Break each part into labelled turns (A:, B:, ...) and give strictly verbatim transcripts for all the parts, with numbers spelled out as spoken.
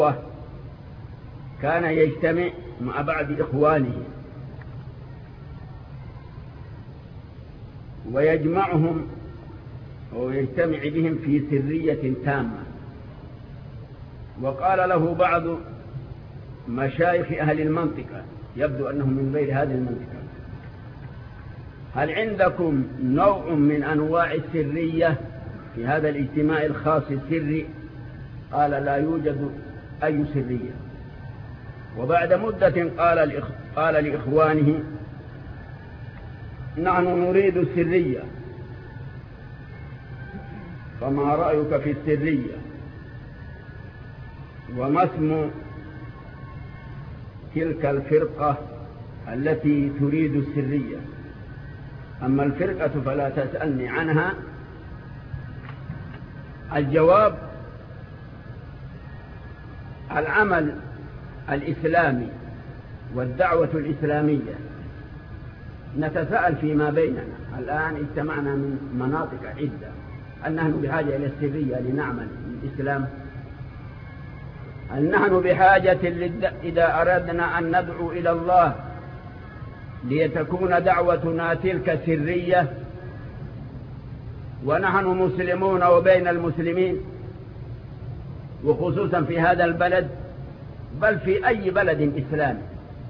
A: كان يجتمع مع بعض إخوانه ويجمعهم ويجتمع بهم في سرية تامة. وقال له بعض مشايخ أهل المنطقة، يبدو أنهم من غير هذه المنطقة: هل عندكم نوع من أنواع السرية في هذا الاجتماع الخاص السري؟ قال: لا يوجد أي سرية. وبعد مدة قال قال لإخوانه: نحن نريد السرية، فما رأيك في السرية؟ وما اسم تلك الفرقة التي تريد السرية؟ أما الفرقة فلا تسألني عنها. الجواب: العمل الإسلامي والدعوة الإسلامية. نتساءل فيما بيننا الآن، اجتمعنا من مناطق عدة، هل نحن بحاجة إلى السرية لنعمل الإسلام؟ هل نحن بحاجة إذا أردنا أن ندعو إلى الله لتكون دعوتنا تلك سرية ونحن مسلمون وبين المسلمين، وخصوصا في هذا البلد، بل في أي بلد إسلامي؟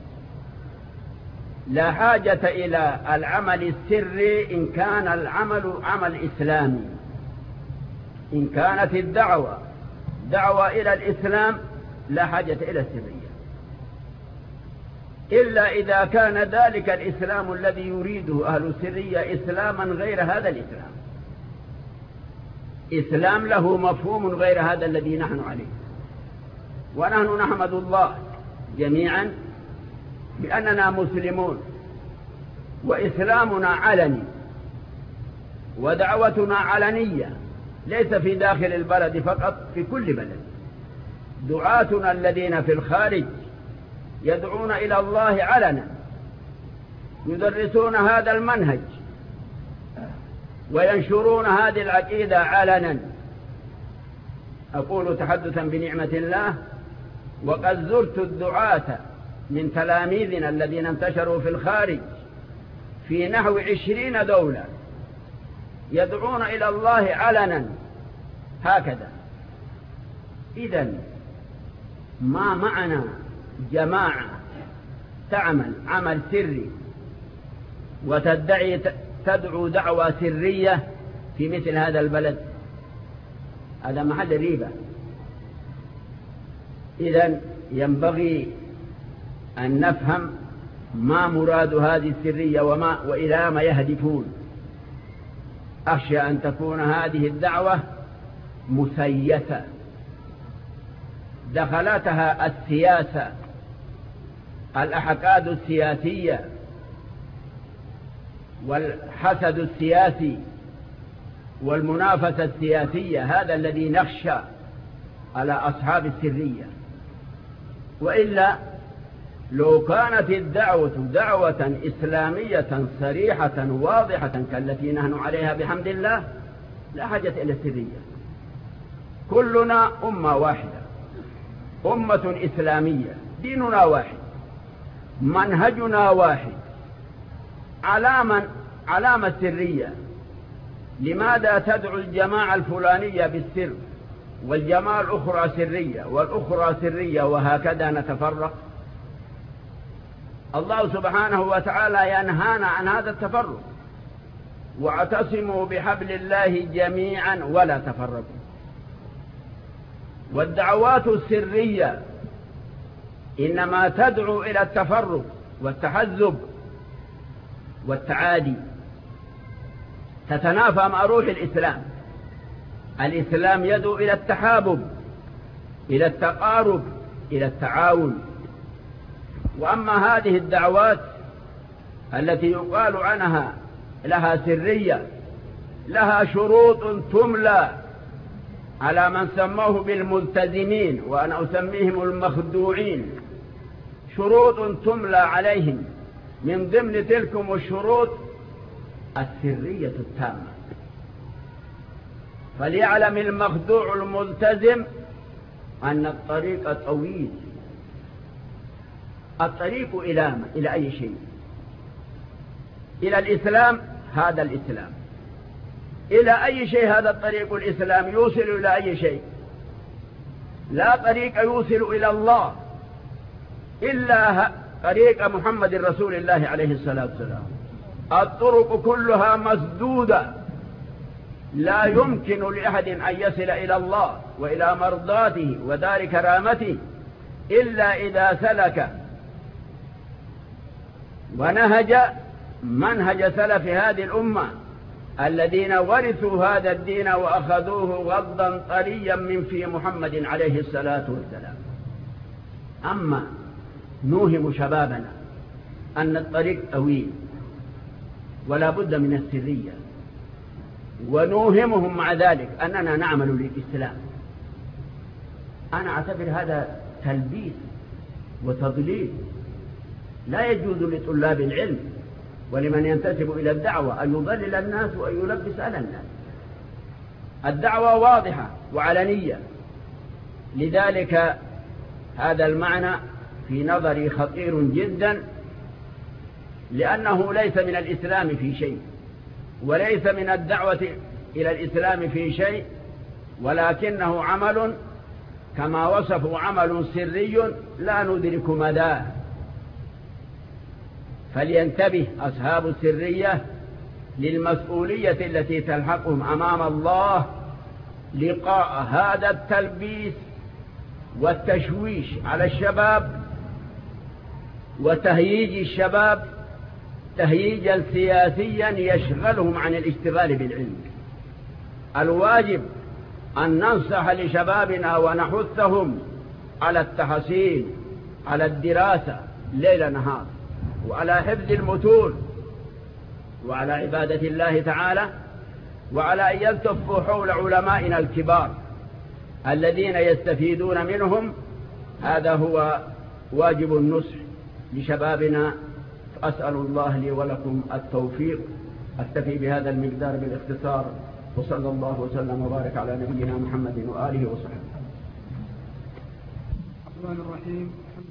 A: لا حاجة إلى العمل السري إن كان العمل عمل إسلامي. إن كانت الدعوة دعوة إلى الإسلام لا حاجة إلى السرية، إلا إذا كان ذلك الإسلام الذي يريده أهل السرية إسلاما غير هذا الإسلام، إسلام له مفهوم غير هذا الذي نحن عليه. ونحن نحمد الله جميعا بأننا مسلمون، وإسلامنا علني، ودعوتنا علنية، ليس في داخل البلد فقط، في كل بلد. دعاتنا الذين في الخارج يدعون إلى الله علنا، يدرسون هذا المنهج وينشرون هذه العقيدة علنا. أقول تحدثا بنعمة الله، وقد زرت الدعاة من تلاميذنا الذين انتشروا في الخارج في نحو عشرين دولة يدعون إلى الله علنا هكذا. إذن ما معنى جماعة تعمل عمل سري وتدعي تدعو دعوة سرية في مثل هذا البلد؟ هذا محل ريبة. إذن ينبغي أن نفهم ما مراد هذه السرية وما وإلى ما يهدفون. أخشى أن تكون هذه الدعوة مسيسة دخلتها السياسة، الأحقاد السياسية والحسد السياسي والمنافسة السياسية، هذا الذي نخشى على أصحاب السرية. وإلا لو كانت الدعوة دعوة إسلامية صريحة واضحة كالتي نحن عليها بحمد الله، لا حاجة إلى السرية. كلنا أمة واحدة، أمة إسلامية، ديننا واحد، منهجنا واحد. علامة علامة السرية. لماذا تدعو الجماعة الفلانية بالسر والجماعة الأخرى سرية والأخرى سرية وهكذا نتفرق؟ الله سبحانه وتعالى ينهانا عن هذا التفرق: واعتصموا بحبل الله جميعا ولا تفرقوا. والدعوات السرية إنما تدعو إلى التفرق والتحزب والتعادي، تتنافى مع روح الإسلام. الإسلام يدعو إلى التحابب، إلى التقارب، إلى التعاون. وأما هذه الدعوات التي يقال عنها لها سرية، لها شروط تملى على من سموه بالملتزمين، وأنا أسميهم المخدوعين. شروط تملى عليهم، من ضمن تلكم الشروط السرية التامة. فليعلم المخدوع الملتزم أن الطريق طويل. الطريق إلى إلى أي شيء؟ إلى الإسلام، هذا الإسلام. إلى أي شيء هذا الطريق الإسلام؟ يوصل إلى أي شيء؟ لا طريق يوصل إلى الله إلا طريق محمد رسول الله عليه الصلاة والسلام. الطرق كلها مسدودة، لا يمكن لأحد أن يصل إلى الله وإلى مرضاته ودار كرامته إلا إذا سلك ونهج منهج سلف هذه الأمة الذين ورثوا هذا الدين وأخذوه غضا طريا من في محمد عليه الصلاة والسلام. أما نوهم شبابنا أن الطريق طويل ولا بد من السرية، ونوهمهم مع ذلك أننا نعمل للإسلام، أنا أعتبر هذا تلبيس وتضليل. لا يجوز لطلاب العلم ولمن ينتسب إلى الدعوة أن يضلل الناس وأن يلبس على الناس. الدعوة واضحة وعلنية، لذلك هذا المعنى في نظري خطير جدا، لأنه ليس من الإسلام في شيء، وليس من الدعوة إلى الإسلام في شيء، ولكنه عمل كما وصفوا عمل سري لا ندرك مداه. فلينتبه أصحاب السرية للمسؤولية التي تلحقهم أمام الله لقاء هذا التلبيس والتشويش على الشباب وتهييج الشباب تهييجا سياسيا يشغلهم عن الاشتغال بالعلم. الواجب أن ننصح لشبابنا ونحثهم على التحصيل، على الدراسة ليل نهار، وعلى حفظ المتون، وعلى عبادة الله تعالى، وعلى أن يلتفوا حول علمائنا الكبار الذين يستفيدون منهم. هذا هو واجب النصح لشبابنا. أسأل الله لي ولكم التوفيق. أكتفي بهذا المقدار بالاختصار، وصلى الله وسلم وبارك على نبينا محمد وآله وصحبه.
B: الرحمن الرحيم.